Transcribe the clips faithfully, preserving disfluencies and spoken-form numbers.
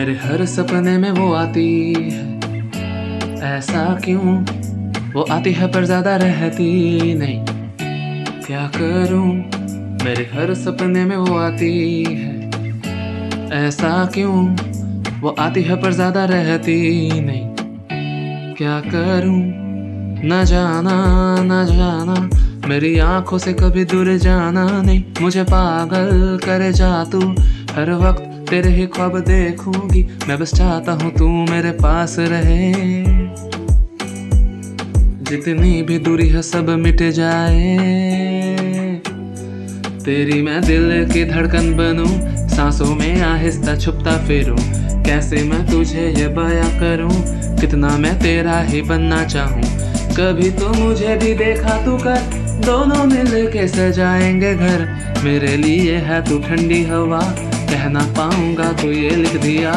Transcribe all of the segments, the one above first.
मेरे हर सपने में वो आती है, ऐसा क्यों? वो आती है पर ज्यादा रहती नहीं, क्या करूं? मेरे हर सपने में वो आती है, ऐसा क्यों? वो आती है पर ज्यादा रहती नहीं, क्या करूं? न जाना न जाना मेरी आंखों से कभी दूर जाना नहीं, मुझे पागल करे जा तू, हर वक्त तेरे ही ख्वाब देखूंगी मैं, बस चाहता हूँ तू मेरे पास रहे। जितनी भी दूरी है सब मिट जाए, तेरी मैं दिल की धड़कन बनूं, सांसों में आहिस्ता छुपता फिरूं, कैसे मैं तुझे ये बयां करूं, कितना मैं तेरा ही बनना चाहूं। कभी तो मुझे भी देखा तू कर, दोनों मिल के सजाएंगे घर, मेरे लिए है तू ठंडी हवा, कह ना पाऊंगा तो ये लिख दिया।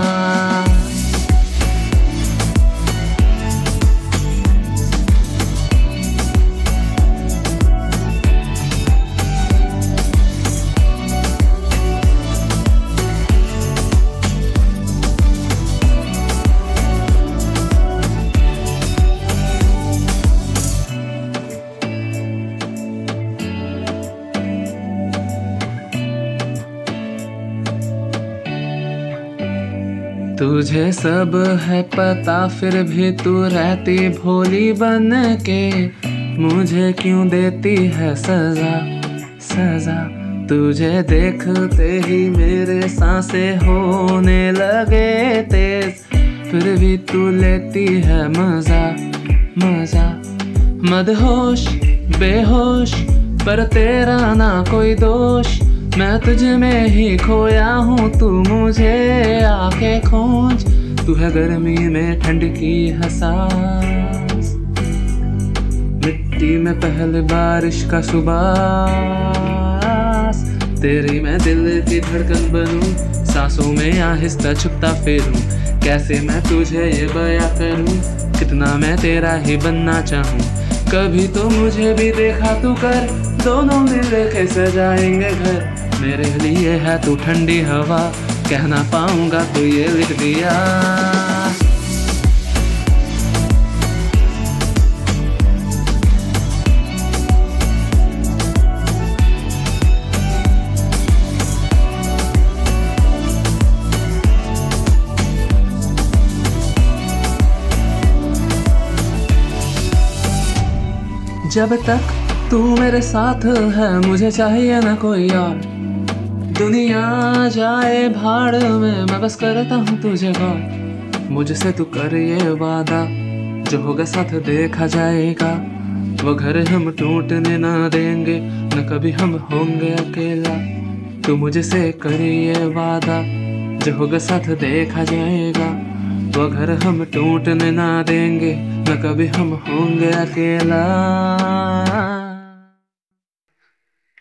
तुझे सब है पता फिर भी तू रहती भोली बन के, मुझे क्यों देती है सजा सजा? तुझे देखते ही मेरे सांसें होने लगे तेज, फिर भी तू लेती है मजा मजा। मदहोश बेहोश पर तेरा ना कोई दोष, मैं तुझ में ही खोया हूँ, तू मुझे आके खोज, तू है गर्मी में ठंड की एहसास, मिट्टी में पहले बारिश का सुबास, तेरी मैं दिल की धड़कन बनूं, सांसों में आहिस्ता छुपता फिरूं, कैसे मैं तुझे ये बयां करूं, कितना मैं तेरा ही बनना चाहूं। कभी तो मुझे भी देखा तू कर, दोनों मिल के सजाएंगे घर, मेरे लिए है तू ठंडी हवा, कह ना पाऊंगा तो ये लिख दिया। जब तक तू मेरे साथ है मुझे चाहिए ना कोई और, दुनिया जाए भाड़ में मैं बस करता हूँ तुझे गौर, मुझसे तू कर ये वादा, जो होगा साथ देखा जाएगा, वो घर हम टूटने ना देंगे, न कभी हम होंगे अकेला, तू मुझसे कर ये वादा, जो होगा साथ देखा जाएगा, वो घर हम टूटने ना देंगे, न कभी हम होंगे अकेला।